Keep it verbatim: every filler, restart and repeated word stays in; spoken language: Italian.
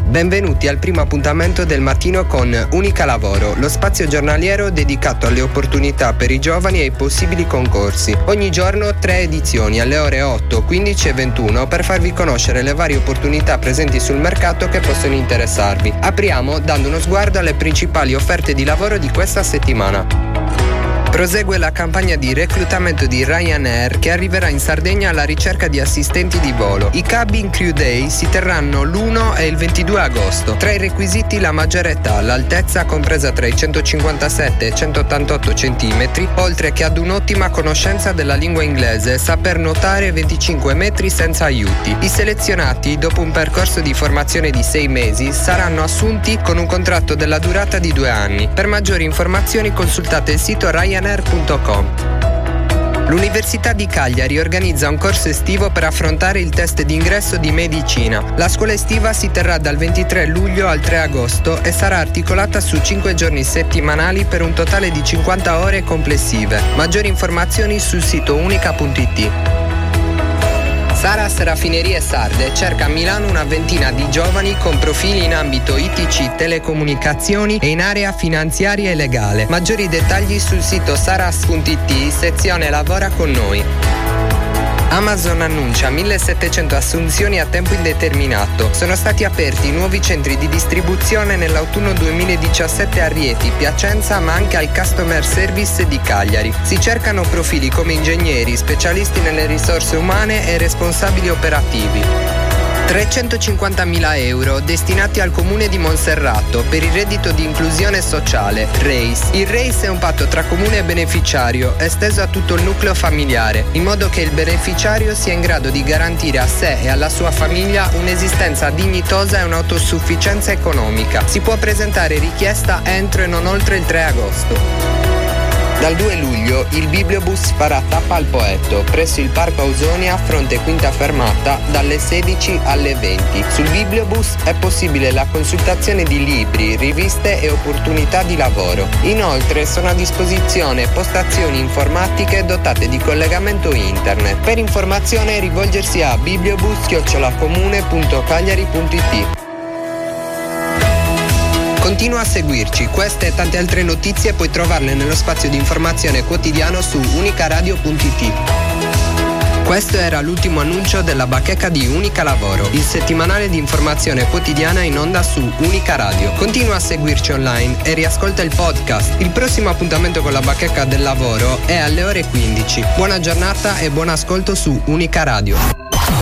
Benvenuti al primo appuntamento del mattino con Unica Lavoro, lo spazio giornaliero dedicato alle opportunità per i giovani e ai possibili concorsi. Ogni giorno tre edizioni alle ore otto, quindici e ventuno per farvi conoscere le varie opportunità presenti sul mercato che possono interessarvi. Apriamo dando uno sguardo alle principali offerte di lavoro di questa settimana. Prosegue la campagna di reclutamento di Ryanair che arriverà in Sardegna alla ricerca di assistenti di volo. I Cabin Crew Day si terranno l'primo e il ventidue agosto. Tra i requisiti la maggiore età, l'altezza compresa tra i centocinquantasette e i centottantotto centimetri, oltre che ad un'ottima conoscenza della lingua inglese e saper nuotare venticinque metri senza aiuti. I selezionati, dopo un percorso di formazione di sei mesi, saranno assunti con un contratto della durata di due anni. Per maggiori informazioni consultate il sito ryanair punto com. L'Università di Cagliari organizza un corso estivo per affrontare il test d'ingresso di medicina. La scuola estiva si terrà dal ventitré luglio al tre agosto e sarà articolata su cinque giorni settimanali per un totale di cinquanta ore complessive. Maggiori informazioni sul sito unica punto it. Saras Raffinerie Sarde cerca a Milano una ventina di giovani con profili in ambito I T C, telecomunicazioni e in area finanziaria e legale. Maggiori dettagli sul sito saras punto it, sezione Lavora con noi. Amazon annuncia millesettecento assunzioni a tempo indeterminato. Sono stati aperti nuovi centri di distribuzione nell'autunno duemiladiciassette a Rieti, Piacenza, ma anche al Customer Service di Cagliari. Si cercano profili come ingegneri, specialisti nelle risorse umane e responsabili operativi. trecentocinquantamila euro destinati al comune di Monserrato per il reddito di inclusione sociale, RACE. Il RACE è un patto tra comune e beneficiario esteso a tutto il nucleo familiare, in modo che il beneficiario sia in grado di garantire a sé e alla sua famiglia un'esistenza dignitosa e un'autosufficienza economica. Si può presentare richiesta entro e non oltre il tre agosto. Dal due luglio il Bibliobus farà tappa al Poetto presso il Parco Ausonia, fronte quinta fermata, dalle sedici alle venti. Sul Bibliobus è possibile la consultazione di libri, riviste e opportunità di lavoro. Inoltre sono a disposizione postazioni informatiche dotate di collegamento internet. Per informazione rivolgersi a bibliobus chiocciola comune punto cagliari punto it. Continua a seguirci, queste e tante altre notizie puoi trovarle nello spazio di informazione quotidiano su unicaradio punto it. Questo era l'ultimo annuncio della bacheca di Unica Lavoro, il settimanale di informazione quotidiana in onda su Unica Radio. Continua a seguirci online e riascolta il podcast. Il prossimo appuntamento con la bacheca del lavoro è alle ore quindici. Buona giornata e buon ascolto su Unica Radio.